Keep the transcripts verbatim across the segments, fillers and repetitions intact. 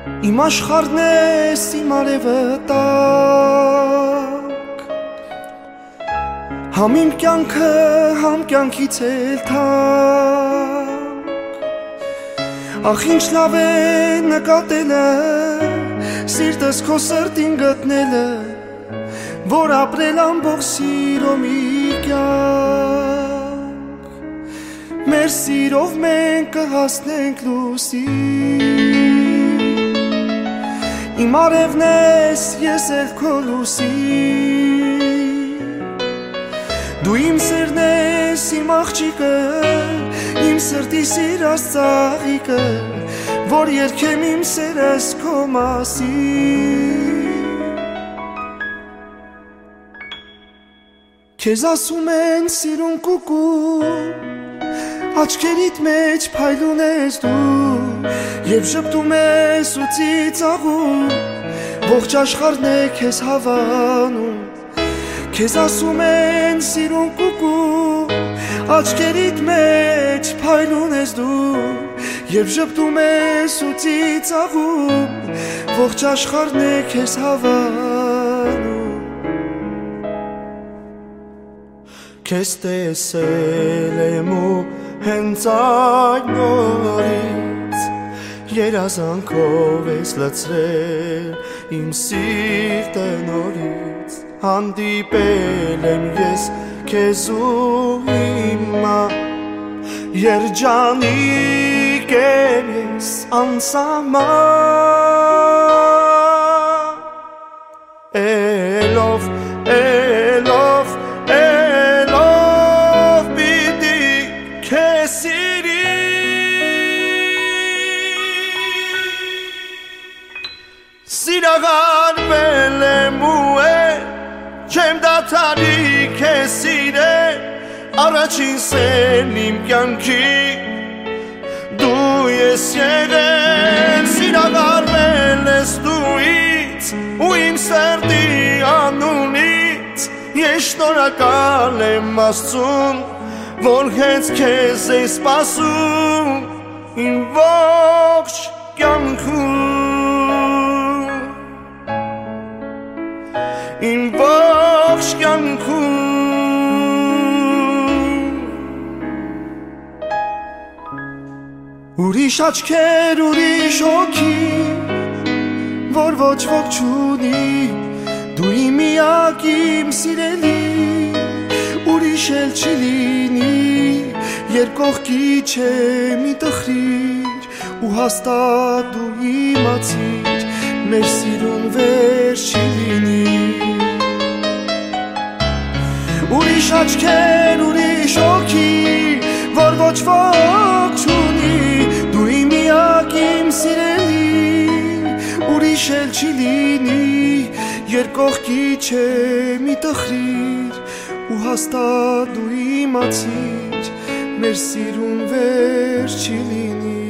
Իմ աշխարհն ես իմ արևը տակ, համ իմ կյանքը, համ կյանքից էլ թանկ։ Ախ ինչ լավ է նկատելը, սիրտս քո սրտին գտնելը, որ ապրել ամբողջ սիրո մի կյանք։ Մեր սիրով մենք կհասնենք լույսի, իմ արևն ես, ես էլ քո լույսի։ Դու իմ սերն ես, իմ աղջիկը, իմ սրտի սիրած ծաղիկը, որ երգեմ իմ սերս քո մասին։ Քեզ ասում են սիրուն կուկու, աչքերիդ մեջ փայլուն ես դու, և ժպտում ես ու ծիծաղում, ողջ աշխարհն է քեզ հավանում։ Քեզ ասում են սիրուն կուկու, աչքերիդ մեջ փայլուն ես դու, և ժպտում ես ու ծիծաղում, ողջ աշխարհն է քեզ հավանում։ Քեզ տեսել եմ ու հենց այդ նորից, երազանքով ես լցրել իմ սիրտը նորից, հանդիպել եմ ես քեզ ու հիմա, երջանիկ եմ ես անսահման, elov, elov, elov պիտի քեզ սիրի, սիրահարվել եմ ու չեմ դադարի քեզ սիրել, առաջին սերն իմ կյանքի դու ես եղել, սիրահարվել ես դու ինձ ու իմ սրտի անունից, ես շնորհակալ եմ Աստծուն, որ հենց քեզ է սպասում իմ ողջ կյանքում, իմ ողջ կյանքում։ Ուրիշ աչքեր, ուրիշ հոգի, որ ոչ ոք չունի, դու իմ միակ իմ սիրելի, ուրիշ էլ չի լինի, երկողքի չէ մի տխրիր, ու հաստատ դու իմացիր, մեր սիրուն վերջ չի լինի։ Ուրիշ աչքեր, ուրիշ հոգի, որ ոչ ոք չունի, դու իմ միակ իմ սիրելի, ուրիշ էլ չի լինի, երկողքի չէ մի տխրիր, ու հաստատ դու իմացիր, մեր սիրուն վերջ չի լինի,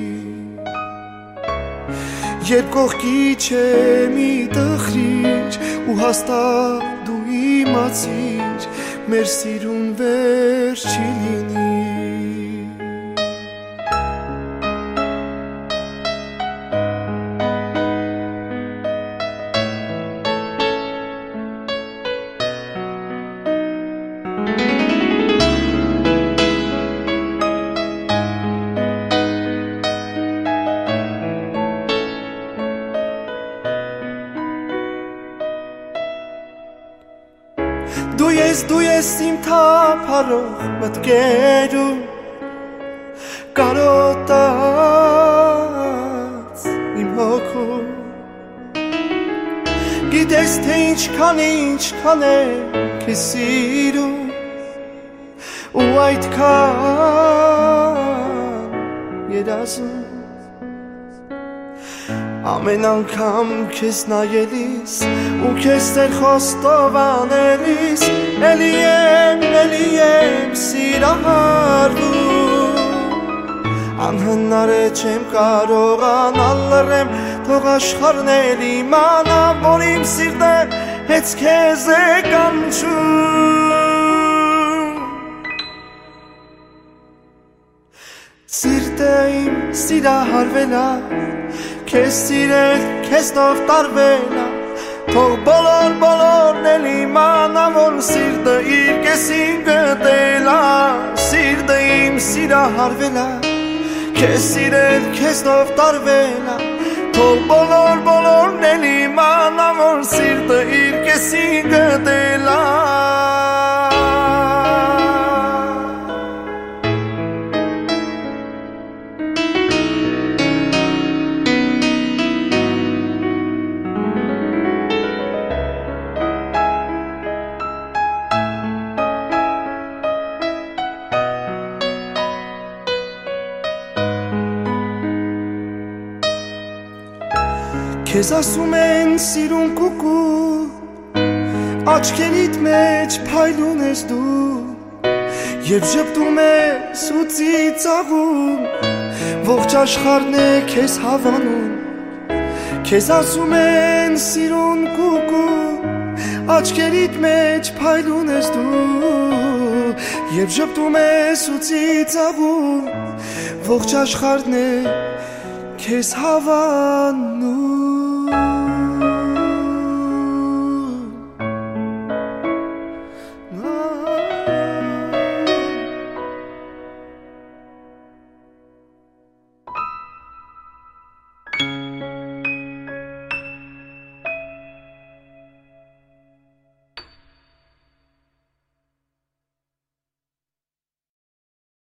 երկողքի չէ մի տխրիր, ու հաստատ դու իմացիր, մեր սիրուն վերջ չի լինի։ Դու ես, դու ես իմ թափառող մտքերում, կարոտած իմ հոգում, գիտես թե ինչքան ինչքան եմ քեզ սիրում, ու այդքան երազում, ամեն անգամ քեզ նայելիս ու քեզ տեր խոստովանելիս, էլի եմ, էլի եմ սիրահարվում, անհնար է չեմ կարողանալ լռեմ, թող աշխարհն էլ իմանա, որ իմ սիրտը հենց քեզ է կանչում։ Սիրտը իմ սիրահարվել է, քեզ սիրել, քեզ տով տարվելա Թող բոլոր բոլորն էլ իմանան, որ սիրտը իր կեսին գտելա Սիրտը իմ սիրահարվելա Քեզ սիրել, քեզ տով տարվելա Թող բոլոր բոլորն էլ իմանան, որ սիրտը իր կեսին գտելա Քեզ ասում են սիրուն կուկու Աչքերիդ մեջ փայլուն ես դու Եվ ժպտում ես ու ծիծաղում Ողջ աշխարհն է քեզ հավանում Քեզ ասում են սիրուն կուկու Աչքերիդ մեջ փայլուն ես դու Եվ ժպտում ես ու ծիծաղում Ողջ աշխարհն է քեզ հավանում